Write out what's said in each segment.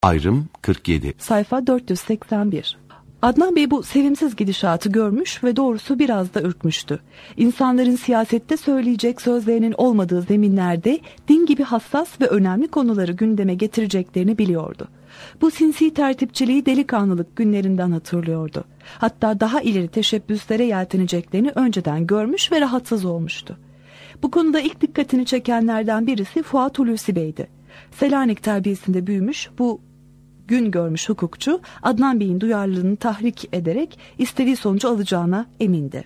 Ayrım 47. Sayfa 481. Adnan Bey bu sevimsiz gidişatı görmüş ve doğrusu biraz da ürkmüştü. İnsanların siyasette söyleyecek sözlerinin olmadığı zeminlerde din gibi hassas ve önemli konuları gündeme getireceklerini biliyordu. Bu sinsi tertipçiliği delikanlılık günlerinden hatırlıyordu. Hatta daha ileri teşebbüslere yelteneceklerini önceden görmüş ve rahatsız olmuştu. Bu konuda ilk dikkatini çekenlerden birisi Fuat Hulusi Bey'di. Selanik terbiyesinde büyümüş bu gün görmüş hukukçu Adnan Bey'in duyarlılığını tahrik ederek istediği sonucu alacağına emindi.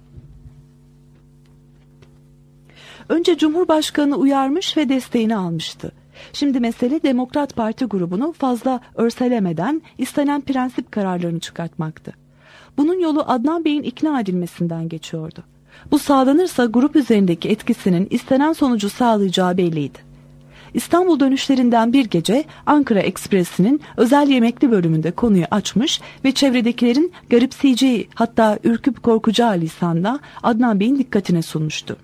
Önce Cumhurbaşkanı uyarmış ve desteğini almıştı. Şimdi mesele Demokrat Parti grubunu fazla örselemeden istenen prensip kararlarını çıkartmaktı. Bunun yolu Adnan Bey'in ikna edilmesinden geçiyordu. Bu sağlanırsa grup üzerindeki etkisinin istenen sonucu sağlayacağı belliydi. İstanbul dönüşlerinden bir gece Ankara Ekspresi'nin özel yemekli bölümünde konuyu açmış ve çevredekilerin garipseyeceği hatta ürküp korkacağı lisanla Adnan Bey'in dikkatine sunmuştu.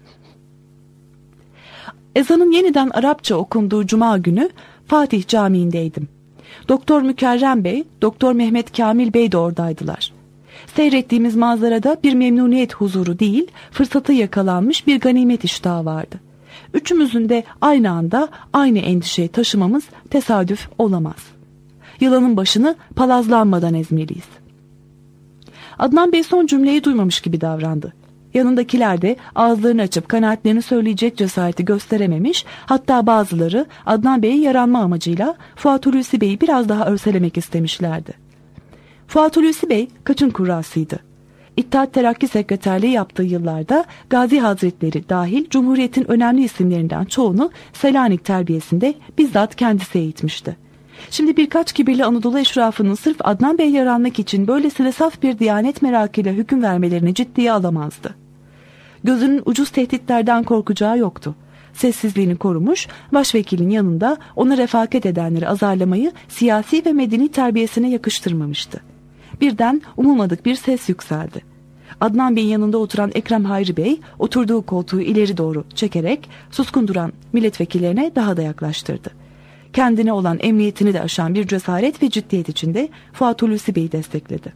Ezanın yeniden Arapça okunduğu Cuma günü Fatih Camii'ndeydim. Doktor Mükerrem Bey, Doktor Mehmet Kamil Bey de oradaydılar. Seyrettiğimiz manzarada bir memnuniyet huzuru değil, fırsatı yakalanmış bir ganimet iştahı vardı. Üçümüzün de aynı anda aynı endişeyi taşımamız tesadüf olamaz. Yılanın başını palazlanmadan ezmeliyiz. Adnan Bey son cümleyi duymamış gibi davrandı. Yanındakiler de ağızlarını açıp kanaatlerini söyleyecek cesareti gösterememiş, hatta bazıları Adnan Bey'e yaranma amacıyla Fuat Hulusi Bey'i biraz daha örselemek istemişlerdi. Fuat Hulusi Bey kaçın kurrasıydı. İttihat Terakki Sekreterliği yaptığı yıllarda Gazi Hazretleri dahil Cumhuriyet'in önemli isimlerinden çoğunu Selanik terbiyesinde bizzat kendisi eğitmişti. Şimdi birkaç kibirli Anadolu eşrafının sırf Adnan Bey'e yaranmak için böylesine saf bir diyanet merakıyla hüküm vermelerini ciddiye alamazdı. Gözünün ucuz tehditlerden korkacağı yoktu. Sessizliğini korumuş, başvekilin yanında ona refakat edenleri azarlamayı siyasi ve medeni terbiyesine yakıştırmamıştı. Birden umulmadık bir ses yükseldi. Adnan Bey'in yanında oturan Ekrem Hayri Bey oturduğu koltuğu ileri doğru çekerek suskun duran milletvekillerine daha da yaklaştırdı. Kendine olan emniyetini de aşan bir cesaret ve ciddiyet içinde Fuat Hulusi Bey'i destekledi.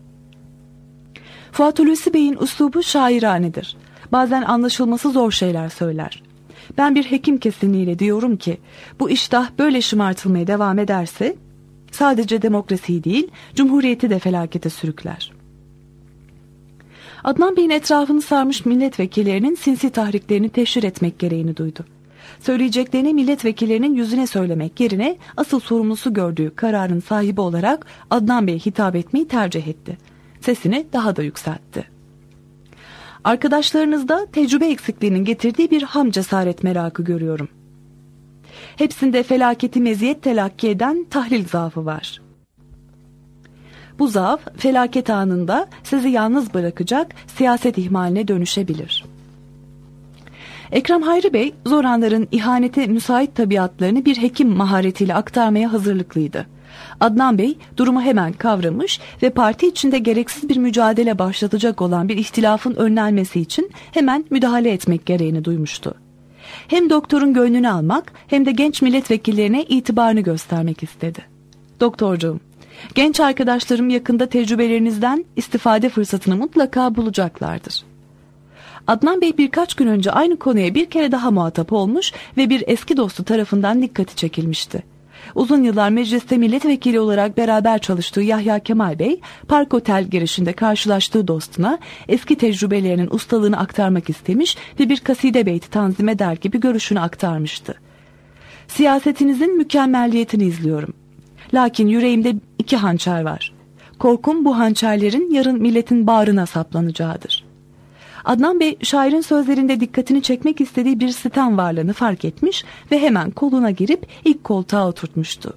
Fuat Hulusi Bey'in üslubu şairanedir. Bazen anlaşılması zor şeyler söyler. Ben bir hekim kesinliğiyle diyorum ki bu iştah böyle şımartılmaya devam ederse sadece demokrasiyi değil, Cumhuriyeti de felakete sürükler. Adnan Bey'in etrafını sarmış milletvekillerinin sinsi tahriklerini teşhir etmek gereğini duydu. Söyleyeceklerini milletvekillerinin yüzüne söylemek yerine asıl sorumlusu gördüğü kararın sahibi olarak Adnan Bey'e hitap etmeyi tercih etti. Sesini daha da yükseltti. Arkadaşlarınızda tecrübe eksikliğinin getirdiği bir ham cesaret merakı görüyorum. Hepsinde felaketi meziyet telakki eden tahlil zaafı var. Bu zaaf felaket anında sizi yalnız bırakacak siyaset ihmaline dönüşebilir. Ekrem Hayri Bey, zoranların ihanete müsait tabiatlarını bir hekim maharetiyle aktarmaya hazırlıklıydı. Adnan Bey durumu hemen kavramış ve parti içinde gereksiz bir mücadele başlatacak olan bir ihtilafın önlenmesi için hemen müdahale etmek gereğini duymuştu. Hem doktorun gönlünü almak hem de genç milletvekillerine itibarını göstermek istedi. Doktorcuğum, genç arkadaşlarım yakında tecrübelerinizden istifade fırsatını mutlaka bulacaklardır. Adnan Bey birkaç gün önce aynı konuya bir kere daha muhatap olmuş ve bir eski dostu tarafından dikkati çekilmişti. Uzun yıllar mecliste milletvekili olarak beraber çalıştığı Yahya Kemal Bey, Park Otel girişinde karşılaştığı dostuna eski tecrübelerinin ustalığını aktarmak istemiş ve bir kaside beyti tanzim eder gibi görüşünü aktarmıştı. Siyasetinizin mükemmelliyetini izliyorum. Lakin yüreğimde 2 hançer var. Korkum bu hançerlerin yarın milletin bağrına saplanacağıdır. Adnan Bey şairin sözlerinde dikkatini çekmek istediği bir sitem varlığını fark etmiş ve hemen koluna girip ilk koltuğa oturtmuştu.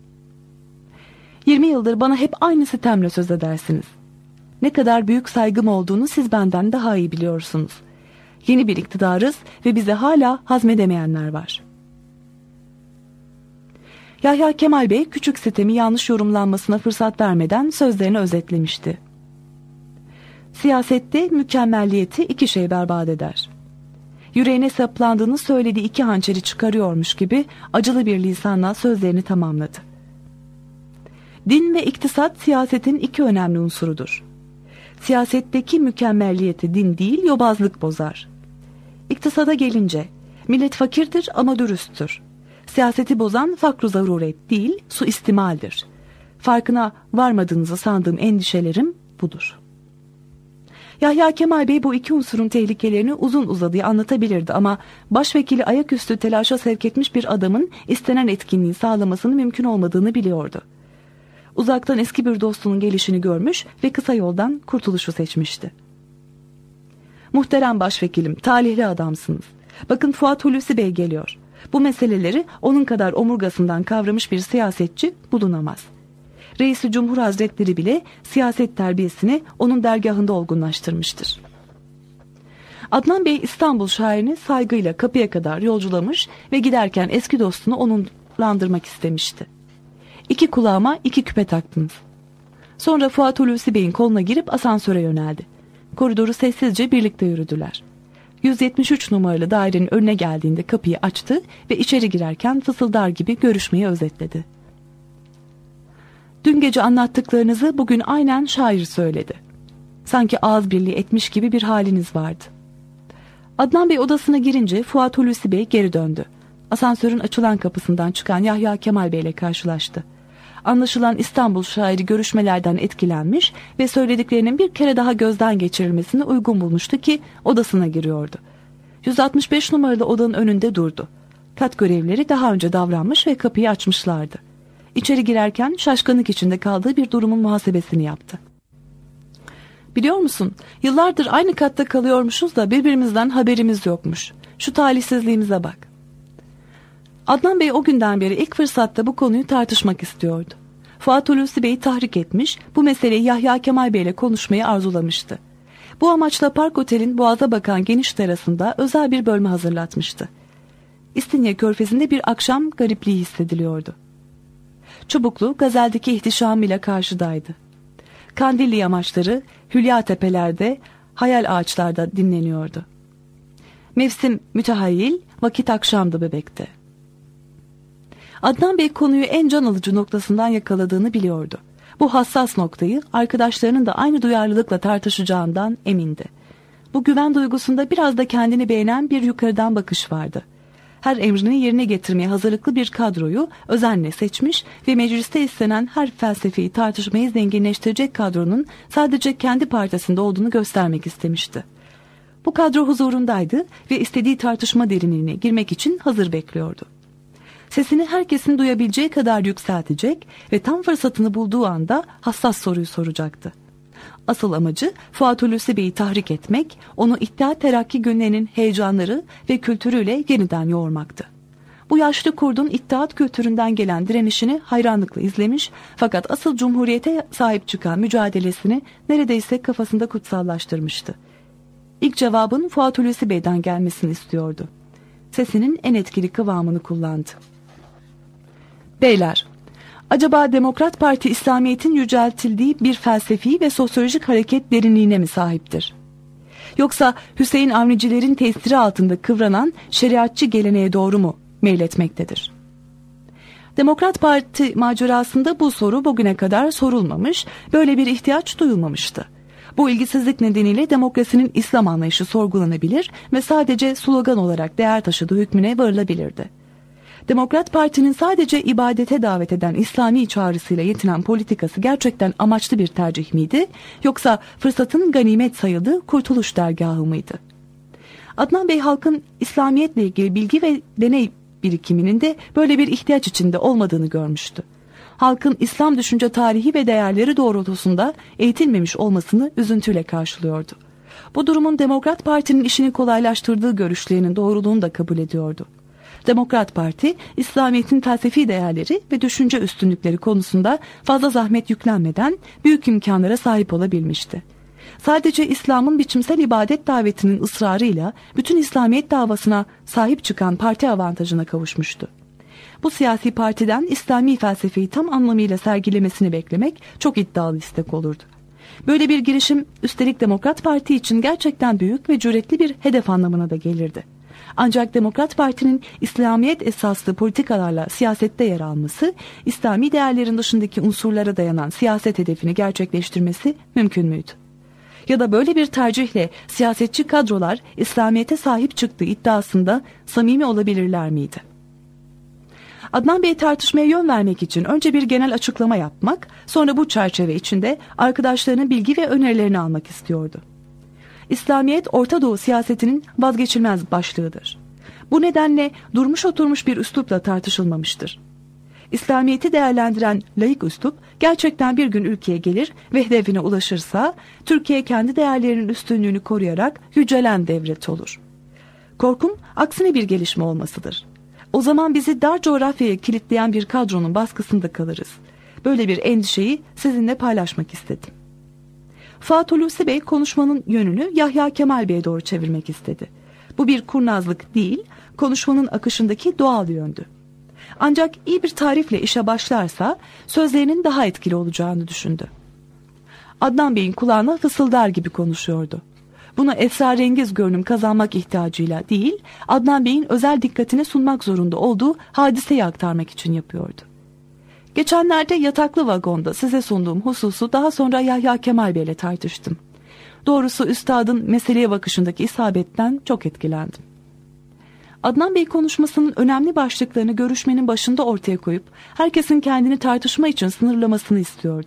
20 yıldır bana hep aynı sitemle söz edersiniz. Ne kadar büyük saygım olduğunu siz benden daha iyi biliyorsunuz. Yeni bir iktidarız ve bize hala hazmedemeyenler var. Yahya Kemal Bey küçük sitemi yanlış yorumlanmasına fırsat vermeden sözlerini özetlemişti. Siyasette mükemmelliyeti 2 şey berbat eder. Yüreğine saplandığını söylediği 2 hançeri çıkarıyormuş gibi acılı bir lisanla sözlerini tamamladı. Din ve iktisat siyasetin iki önemli unsurudur. Siyasetteki mükemmelliyeti din değil, yobazlık bozar. İktisada gelince, millet fakirdir ama dürüsttür. Siyaseti bozan fakr-ı zaruret değil, suistimaldir. Farkına varmadığınızı sandığım endişelerim budur. Yahya Kemal Bey bu iki unsurun tehlikelerini uzun uzadıya anlatabilirdi ama başvekili ayaküstü telaşa sevk etmiş bir adamın istenen etkinliği sağlamasının mümkün olmadığını biliyordu. Uzaktan eski bir dostunun gelişini görmüş ve kısa yoldan kurtuluşu seçmişti. Muhterem başvekilim, talihli adamsınız. Bakın Fuat Hulusi Bey geliyor. Bu meseleleri onun kadar omurgasından kavramış bir siyasetçi bulunamaz. Reis-i Cumhur Hazretleri bile siyaset terbiyesini onun dergahında olgunlaştırmıştır. Adnan Bey İstanbul şairini saygıyla kapıya kadar yolculamış ve giderken eski dostunu onurlandırmak istemişti. İki kulağıma iki küpe taktınız. Sonra Fuat Hulusi Bey'in koluna girip asansöre yöneldi. Koridoru sessizce birlikte yürüdüler. 173 numaralı dairenin önüne geldiğinde kapıyı açtı ve içeri girerken fısıldar gibi görüşmeyi özetledi. Dün gece anlattıklarınızı bugün aynen şair söyledi. Sanki ağız birliği etmiş gibi bir haliniz vardı. Adnan Bey odasına girince Fuat Hulusi Bey geri döndü. Asansörün açılan kapısından çıkan Yahya Kemal Bey ile karşılaştı. Anlaşılan İstanbul şairi görüşmelerden etkilenmiş ve söylediklerinin bir kere daha gözden geçirilmesini uygun bulmuştu ki odasına giriyordu. 165 numaralı odanın önünde durdu. Kat görevlileri daha önce davranmış ve kapıyı açmışlardı. İçeri girerken şaşkınlık içinde kaldığı bir durumun muhasebesini yaptı. Biliyor musun, yıllardır aynı katta kalıyormuşuz da birbirimizden haberimiz yokmuş. Şu talihsizliğimize bak. Adnan Bey o günden beri ilk fırsatta bu konuyu tartışmak istiyordu. Fuat Hulusi Bey'i tahrik etmiş, bu meseleyi Yahya Kemal Bey ile konuşmayı arzulamıştı. Bu amaçla Park Otel'in boğaza bakan geniş terasında özel bir bölme hazırlatmıştı. İstinye Körfezi'nde bir akşam garipliği hissediliyordu. Çubuklu gazeldeki ihtişamıyla karşıdaydı. Kandilli yamaçları hülya tepelerde, hayal ağaçlarda dinleniyordu. Mevsim mütehayyil, vakit akşamdı bebekte. Adnan Bey konuyu en can alıcı noktasından yakaladığını biliyordu. Bu hassas noktayı arkadaşlarının da aynı duyarlılıkla tartışacağından emindi. Bu güven duygusunda biraz da kendini beğenen bir yukarıdan bakış vardı. Her emrini yerine getirmeye hazırlıklı bir kadroyu özenle seçmiş ve mecliste istenen her felsefeyi tartışmayı zenginleştirecek kadronun sadece kendi partisinde olduğunu göstermek istemişti. Bu kadro huzurundaydı ve istediği tartışma derinliğine girmek için hazır bekliyordu. Sesini herkesin duyabileceği kadar yükseltecek ve tam fırsatını bulduğu anda hassas soruyu soracaktı. Asıl amacı Fuat Hulusi Bey'i tahrik etmek, onu İttihat Terakki günlerinin heyecanları ve kültürüyle yeniden yoğurmaktı. Bu yaşlı kurdun İttihat kültüründen gelen direnişini hayranlıkla izlemiş fakat asıl Cumhuriyete sahip çıkan mücadelesini neredeyse kafasında kutsallaştırmıştı. İlk cevabın Fuat Hulusi Bey'den gelmesini istiyordu. Sesinin en etkili kıvamını kullandı. Beyler, acaba Demokrat Parti İslamiyet'in yüceltildiği bir felsefi ve sosyolojik hareket derinliğine mi sahiptir? Yoksa Hüseyin Avnicilerin tesiri altında kıvranan şeriatçı geleneğe doğru mu meyletmektedir? Demokrat Parti macerasında bu soru bugüne kadar sorulmamış, böyle bir ihtiyaç duyulmamıştı. Bu ilgisizlik nedeniyle demokrasinin İslam anlayışı sorgulanabilir ve sadece slogan olarak değer taşıdığı hükmüne varılabilirdi. Demokrat Parti'nin sadece ibadete davet eden İslami çağrısıyla yetinen politikası gerçekten amaçlı bir tercih miydi, yoksa fırsatın ganimet sayıldığı kurtuluş dergahı mıydı? Adnan Bey halkın İslamiyetle ilgili bilgi ve deney birikiminin de böyle bir ihtiyaç içinde olmadığını görmüştü. Halkın İslam düşünce tarihi ve değerleri doğrultusunda eğitilmemiş olmasını üzüntüyle karşılıyordu. Bu durumun Demokrat Parti'nin işini kolaylaştırdığı görüşlerinin doğruluğunu da kabul ediyordu. Demokrat Parti, İslamiyet'in felsefi değerleri ve düşünce üstünlükleri konusunda fazla zahmet yüklenmeden büyük imkanlara sahip olabilmişti. Sadece İslam'ın biçimsel ibadet davetinin ısrarıyla bütün İslamiyet davasına sahip çıkan parti avantajına kavuşmuştu. Bu siyasi partiden İslami felsefeyi tam anlamıyla sergilemesini beklemek çok iddialı istek olurdu. Böyle bir girişim üstelik Demokrat Parti için gerçekten büyük ve cüretli bir hedef anlamına da gelirdi. Ancak Demokrat Parti'nin İslamiyet esaslı politikalarla siyasette yer alması, İslami değerlerin dışındaki unsurlara dayanan siyaset hedefini gerçekleştirmesi mümkün müydü? Ya da böyle bir tercihle siyasetçi kadrolar İslamiyet'e sahip çıktığı iddiasında samimi olabilirler miydi? Adnan Bey tartışmaya yön vermek için önce bir genel açıklama yapmak, sonra bu çerçeve içinde arkadaşlarının bilgi ve önerilerini almak istiyordu. İslamiyet, Orta Doğu siyasetinin vazgeçilmez başlığıdır. Bu nedenle durmuş oturmuş bir üslupla tartışılmamıştır. İslamiyet'i değerlendiren laik üslup gerçekten bir gün ülkeye gelir ve hedefine ulaşırsa Türkiye kendi değerlerinin üstünlüğünü koruyarak yücelen devlet olur. Korkum aksine bir gelişme olmasıdır. O zaman bizi dar coğrafyaya kilitleyen bir kadronun baskısında kalırız. Böyle bir endişeyi sizinle paylaşmak istedim. Fuat Hulusi Bey konuşmanın yönünü Yahya Kemal Bey'e doğru çevirmek istedi. Bu bir kurnazlık değil, konuşmanın akışındaki doğal yöndü. Ancak iyi bir tarifle işe başlarsa sözlerinin daha etkili olacağını düşündü. Adnan Bey'in kulağına fısıldar gibi konuşuyordu. Bunu esrarengiz görünüm kazanmak ihtiyacıyla değil, Adnan Bey'in özel dikkatine sunmak zorunda olduğu hadiseyi aktarmak için yapıyordu. Geçenlerde yataklı vagonda size sunduğum hususu daha sonra Yahya Kemal Bey'le tartıştım. Doğrusu üstadın meseleye bakışındaki isabetten çok etkilendim. Adnan Bey konuşmasının önemli başlıklarını görüşmenin başında ortaya koyup herkesin kendini tartışma için sınırlamasını istiyordu.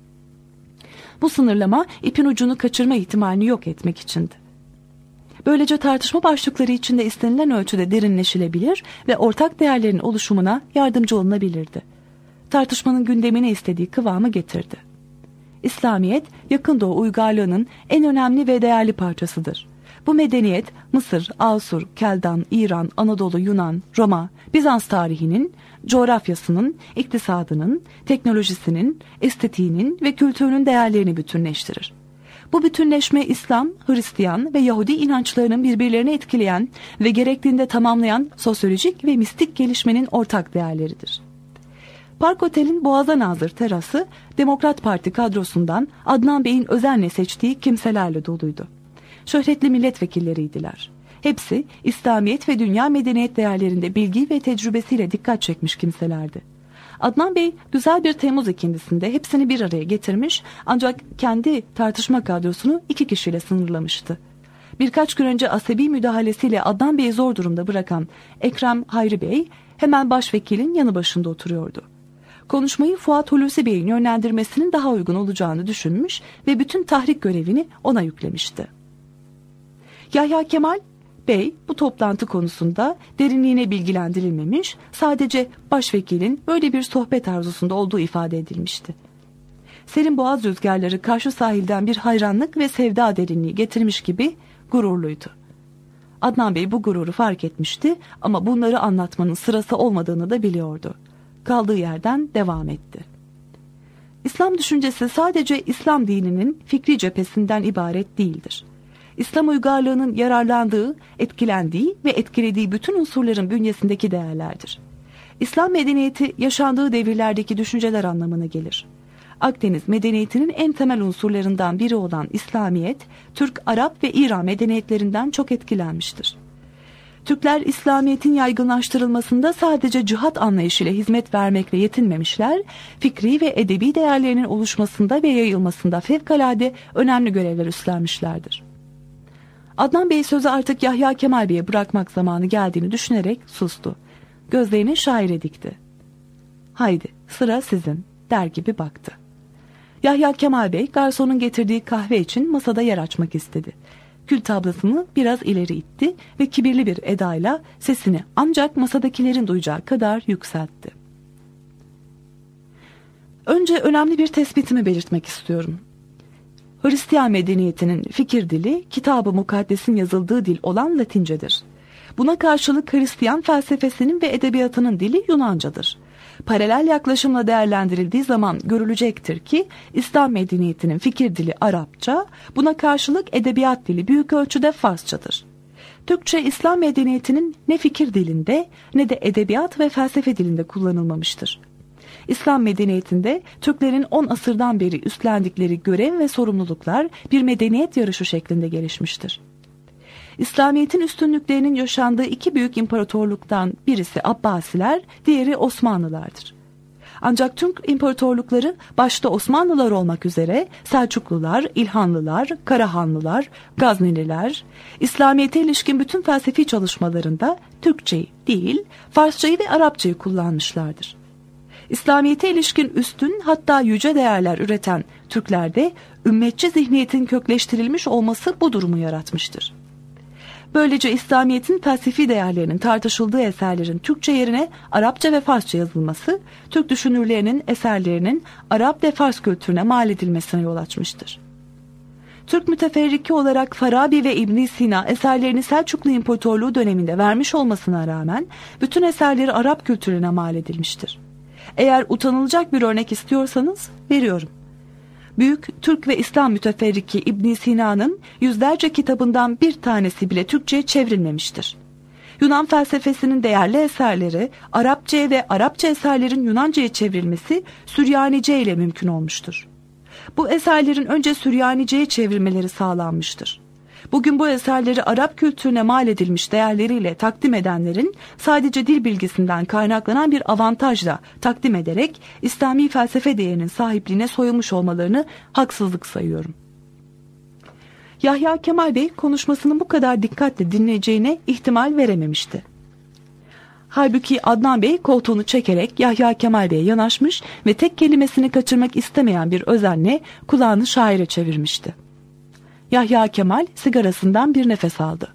Bu sınırlama ipin ucunu kaçırma ihtimalini yok etmek içindi. Böylece tartışma başlıkları içinde istenilen ölçüde derinleşilebilir ve ortak değerlerin oluşumuna yardımcı olunabilirdi. Tartışmanın gündemine istediği kıvamı getirdi. İslamiyet, Yakın Doğu uygarlığının en önemli ve değerli parçasıdır. Bu medeniyet, Mısır, Asur, Keldan, İran, Anadolu, Yunan, Roma, Bizans tarihinin, coğrafyasının, iktisadının, teknolojisinin, estetiğinin ve kültürünün değerlerini bütünleştirir. Bu bütünleşme İslam, Hristiyan ve Yahudi inançlarının birbirlerini etkileyen ve gerektiğinde tamamlayan sosyolojik ve mistik gelişmenin ortak değerleridir. Park Otel'in Boğaz'a nazır terası, Demokrat Parti kadrosundan Adnan Bey'in özenle seçtiği kimselerle doluydu. Şöhretli milletvekilleriydiler. Hepsi İslamiyet ve dünya medeniyet değerlerinde bilgi ve tecrübesiyle dikkat çekmiş kimselerdi. Adnan Bey güzel bir Temmuz ikindisinde hepsini bir araya getirmiş ancak kendi tartışma kadrosunu 2 kişiyle sınırlamıştı. Birkaç gün önce asabi müdahalesiyle Adnan Bey'i zor durumda bırakan Ekrem Hayri Bey hemen başvekilin yanı başında oturuyordu. Konuşmayı Fuat Hulusi Bey'in yönlendirmesinin daha uygun olacağını düşünmüş ve bütün tahrik görevini ona yüklemişti. Yahya Kemal Bey bu toplantı konusunda derinliğine bilgilendirilmemiş, sadece başvekilin böyle bir sohbet arzusunda olduğu ifade edilmişti. Serin boğaz rüzgarları karşı sahilden bir hayranlık ve sevda derinliği getirmiş gibi gururluydu. Adnan Bey bu gururu fark etmişti ama bunları anlatmanın sırası olmadığını da biliyordu. Kaldığı yerden devam etti. İslam düşüncesi sadece İslam dininin fikri cephesinden ibaret değildir. İslam uygarlığının yararlandığı, etkilendiği ve etkilediği bütün unsurların bünyesindeki değerlerdir. İslam medeniyeti yaşandığı devirlerdeki düşünceler anlamına gelir. Akdeniz medeniyetinin en temel unsurlarından biri olan İslamiyet, Türk, Arap ve İran medeniyetlerinden çok etkilenmiştir. Türkler İslamiyet'in yaygınlaştırılmasında sadece cihat anlayışıyla hizmet vermekle yetinmemişler, fikri ve edebi değerlerinin oluşmasında ve yayılmasında fevkalade önemli görevler üstlenmişlerdir. Adnan Bey sözü artık Yahya Kemal Bey'e bırakmak zamanı geldiğini düşünerek sustu. Gözlerini şaire dikti. "Haydi sıra sizin," der gibi baktı. Yahya Kemal Bey garsonun getirdiği kahve için masada yer açmak istedi. Kül tablasını biraz ileri itti ve kibirli bir edayla sesini ancak masadakilerin duyacağı kadar yükseltti. "Önce önemli bir tespitimi belirtmek istiyorum. Hristiyan medeniyetinin fikir dili, Kitab-ı Mukaddes'in yazıldığı dil olan Latincedir. Buna karşılık Hristiyan felsefesinin ve edebiyatının dili Yunancadır. Paralel yaklaşımla değerlendirildiği zaman görülecektir ki İslam medeniyetinin fikir dili Arapça, buna karşılık edebiyat dili büyük ölçüde Farsçadır. Türkçe İslam medeniyetinin ne fikir dilinde ne de edebiyat ve felsefe dilinde kullanılmamıştır. İslam medeniyetinde Türklerin 10 asırdan beri üstlendikleri görev ve sorumluluklar bir medeniyet yarışı şeklinde gelişmiştir. İslamiyet'in üstünlüklerinin yaşandığı iki büyük imparatorluktan birisi Abbasiler, diğeri Osmanlılardır. Ancak tüm imparatorlukları başta Osmanlılar olmak üzere Selçuklular, İlhanlılar, Karahanlılar, Gazneliler, İslamiyet'e ilişkin bütün felsefi çalışmalarında Türkçeyi değil, Farsçayı ve Arapçayı kullanmışlardır. İslamiyet'e ilişkin üstün hatta yüce değerler üreten Türklerde ümmetçi zihniyetin kökleştirilmiş olması bu durumu yaratmıştır. Böylece İslamiyet'in felsefi değerlerinin tartışıldığı eserlerin Türkçe yerine Arapça ve Farsça yazılması, Türk düşünürlerinin eserlerinin Arap ve Fars kültürüne mal edilmesine yol açmıştır. Türk müteferriki olarak Farabi ve İbn Sina eserlerini Selçuklu İmparatorluğu döneminde vermiş olmasına rağmen bütün eserleri Arap kültürüne mal edilmiştir. Eğer utanılacak bir örnek istiyorsanız veriyorum. Büyük Türk ve İslam müteferriki İbn Sina'nın yüzlerce kitabından bir tanesi bile Türkçe'ye çevrilmemiştir. Yunan felsefesinin değerli eserleri Arapça'ya ve Arapça eserlerin Yunanca'ya çevrilmesi Süryanice ile mümkün olmuştur. Bu eserlerin önce Süryanice'ye çevrilmeleri sağlanmıştır. Bugün bu eserleri Arap kültürüne mal edilmiş değerleriyle takdim edenlerin sadece dil bilgisinden kaynaklanan bir avantajla takdim ederek İslami felsefe değerinin sahipliğine soyulmuş olmalarını haksızlık sayıyorum. Yahya Kemal Bey konuşmasını bu kadar dikkatle dinleyeceğine ihtimal verememişti. Halbuki Adnan Bey koltuğunu çekerek Yahya Kemal Bey'e yanaşmış ve tek kelimesini kaçırmak istemeyen bir özenle kulağını şaire çevirmişti. Yahya Kemal sigarasından bir nefes aldı.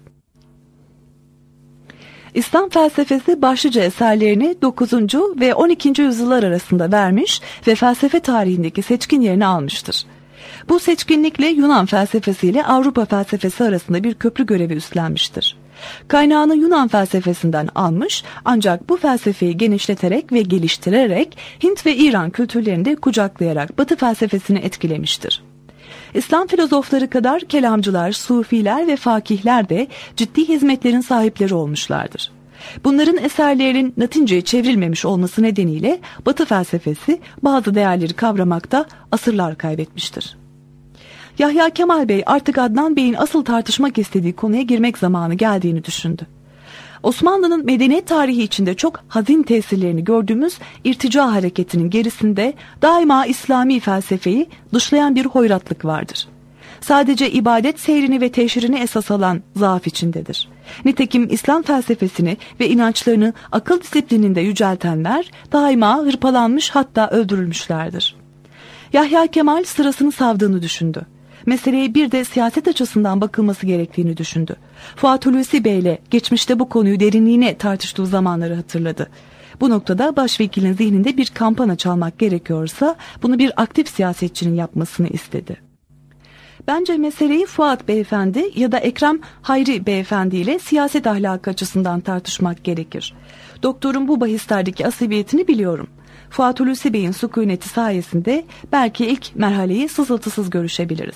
İslam felsefesi başlıca eserlerini 9. ve 12. yüzyıllar arasında vermiş ve felsefe tarihindeki seçkin yerini almıştır. Bu seçkinlikle Yunan felsefesiyle Avrupa felsefesi arasında bir köprü görevi üstlenmiştir. Kaynağını Yunan felsefesinden almış ancak bu felsefeyi genişleterek ve geliştirerek Hint ve İran kültürlerini de kucaklayarak Batı felsefesini etkilemiştir. İslam filozofları kadar kelamcılar, sufiler ve fakihler de ciddi hizmetlerin sahipleri olmuşlardır. Bunların eserlerinin Latince'ye çevrilmemiş olması nedeniyle Batı felsefesi bazı değerleri kavramakta asırlar kaybetmiştir. Yahya Kemal Bey artık Adnan Bey'in asıl tartışmak istediği konuya girmek zamanı geldiğini düşündü. Osmanlı'nın medeniyet tarihi içinde çok hazin tesirlerini gördüğümüz irtica hareketinin gerisinde daima İslami felsefeyi dışlayan bir hoyratlık vardır. Sadece ibadet seyrini ve teşhirini esas alan zaaf içindedir. Nitekim İslam felsefesini ve inançlarını akıl disiplininde yüceltenler daima hırpalanmış hatta öldürülmüşlerdir. Yahya Kemal sırasını savdığını düşündü. Meseleye bir de siyaset açısından bakılması gerektiğini düşündü. Fuat Hulusi Bey ile geçmişte bu konuyu derinliğine tartıştığı zamanları hatırladı. Bu noktada başvekilin zihninde bir kampanya çalmak gerekiyorsa bunu bir aktif siyasetçinin yapmasını istedi. Bence meseleyi Fuat Beyefendi ya da Ekrem Hayri Beyefendi ile siyaset ahlakı açısından tartışmak gerekir. Doktorun bu bahislerdeki asabiyetini biliyorum. Fuat Hulusi Bey'in sükuneti sayesinde belki ilk merhaleyi sızıltısız görüşebiliriz.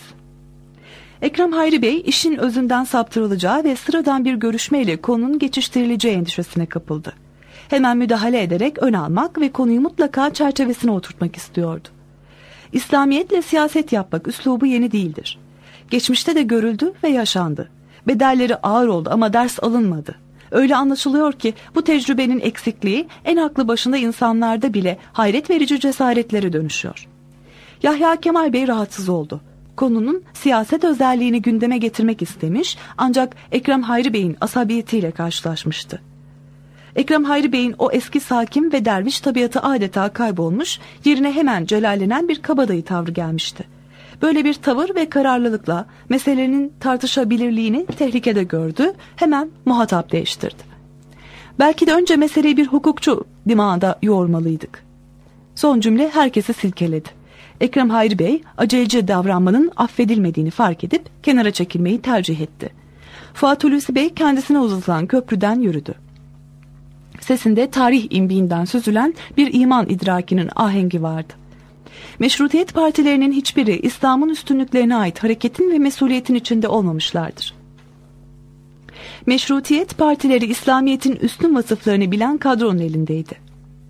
Ekrem Hayri Bey işin özünden saptırılacağı ve sıradan bir görüşmeyle konunun geçiştirileceği endişesine kapıldı. Hemen müdahale ederek ön almak ve konuyu mutlaka çerçevesine oturtmak istiyordu. İslamiyetle siyaset yapmak üslubu yeni değildir. Geçmişte de görüldü ve yaşandı. Bedelleri ağır oldu ama ders alınmadı. Öyle anlaşılıyor ki bu tecrübenin eksikliği en aklı başında insanlarda bile hayret verici cesaretlere dönüşüyor. Yahya Kemal Bey rahatsız oldu. Konunun siyaset özelliğini gündeme getirmek istemiş ancak Ekrem Hayri Bey'in asabiyetiyle karşılaşmıştı. Ekrem Hayri Bey'in o eski sakin ve derviş tabiatı adeta kaybolmuş, yerine hemen celallenen bir kabadayı tavrı gelmişti. Böyle bir tavır ve kararlılıkla meselenin tartışabilirliğini tehlikede gördü, hemen muhatap değiştirdi. Belki de önce meseleyi bir hukukçu dimağında yoğurmalıydık. Son cümle herkesi silkeledi. Ekrem Hayri Bey aceleci davranmanın affedilmediğini fark edip kenara çekilmeyi tercih etti. Fuat Hulusi Bey kendisine uzatılan köprüden yürüdü. Sesinde tarih imbiğinden süzülen bir iman idrakinin ahengi vardı. Meşrutiyet partilerinin hiçbiri İslam'ın üstünlüklerine ait hareketin ve mesuliyetin içinde olmamışlardır. Meşrutiyet partileri İslamiyet'in üstün vasıflarını bilen kadronun elindeydi.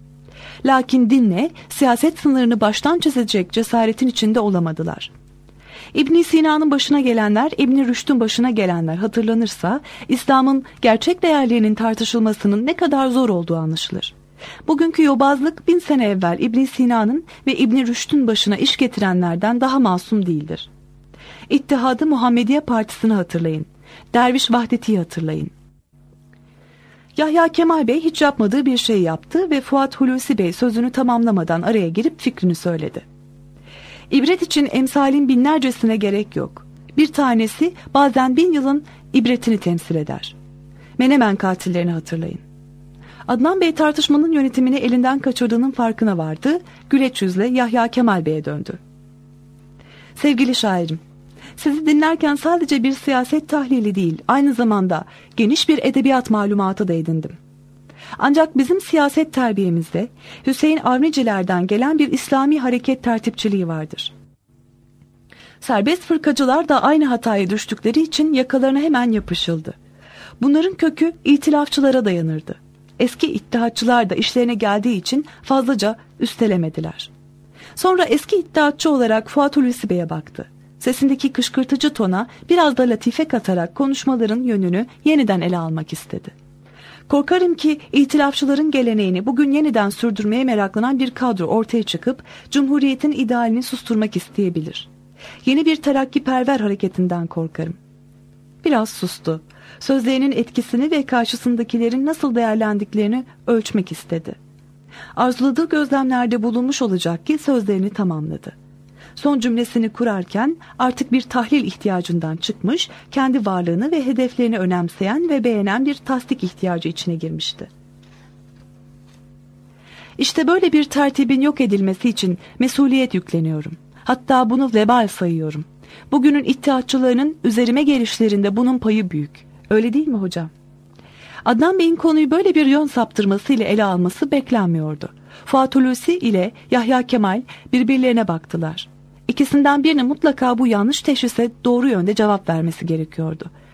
Lakin dinle siyaset sınırını baştan çizecek cesaretin içinde olamadılar. İbn Sina'nın başına gelenler, İbn Rüşd'ün başına gelenler hatırlanırsa, İslam'ın gerçek değerlerinin tartışılmasının ne kadar zor olduğu anlaşılır. Bugünkü yobazlık 1000 sene evvel İbn Sina'nın ve İbn Rüşd'ün başına iş getirenlerden daha masum değildir. İttihadı Muhammediye Partisi'ni hatırlayın. Derviş Vahdeti'yi hatırlayın. Yahya Kemal Bey hiç yapmadığı bir şey yaptı ve Fuat Hulusi Bey sözünü tamamlamadan araya girip fikrini söyledi. İbret için emsalin binlercesine gerek yok. Bir tanesi bazen 1000 yılın ibretini temsil eder. Menemen katillerini hatırlayın. Adnan Bey tartışmanın yönetimini elinden kaçırdığının farkına vardı. Güleç yüzle Yahya Kemal Bey'e döndü. Sevgili şairim, sizi dinlerken sadece bir siyaset tahlili değil, aynı zamanda geniş bir edebiyat malumatı da edindim. Ancak bizim siyaset terbiyemizde Hüseyin Avnicilerden gelen bir İslami hareket tertipçiliği vardır. Serbest fırkacılar da aynı hataya düştükleri için yakalarına hemen yapışıldı. Bunların kökü itilafçılara dayanırdı. Eski ittihatçılar da işlerine geldiği için fazlaca üstelemediler. Sonra eski iddiatçı olarak Fuat Hulusi Bey'e baktı. Sesindeki kışkırtıcı tona biraz da latife katarak konuşmaların yönünü yeniden ele almak istedi. Korkarım ki itilafçıların geleneğini bugün yeniden sürdürmeye meraklanan bir kadro ortaya çıkıp Cumhuriyet'in idealini susturmak isteyebilir. Yeni bir terakkiperver hareketinden korkarım. Biraz sustu. Sözlerinin etkisini ve karşısındakilerin nasıl değerlendiklerini ölçmek istedi. Arzuladığı gözlemlerde bulunmuş olacak ki sözlerini tamamladı. Son cümlesini kurarken artık bir tahlil ihtiyacından çıkmış, kendi varlığını ve hedeflerini önemseyen ve beğenen bir tasdik ihtiyacı içine girmişti. İşte böyle bir tertibin yok edilmesi için mesuliyet yükleniyorum. Hatta bunu vebal sayıyorum. Bugünün ittihatçılarının üzerime gelişlerinde bunun payı büyük. Öyle değil mi hocam? Adnan Bey'in konuyu böyle bir yön saptırmasıyla ele alması beklenmiyordu. Fuat Hulusi ile Yahya Kemal birbirlerine baktılar. İkisinden birinin mutlaka bu yanlış teşhise doğru yönde cevap vermesi gerekiyordu.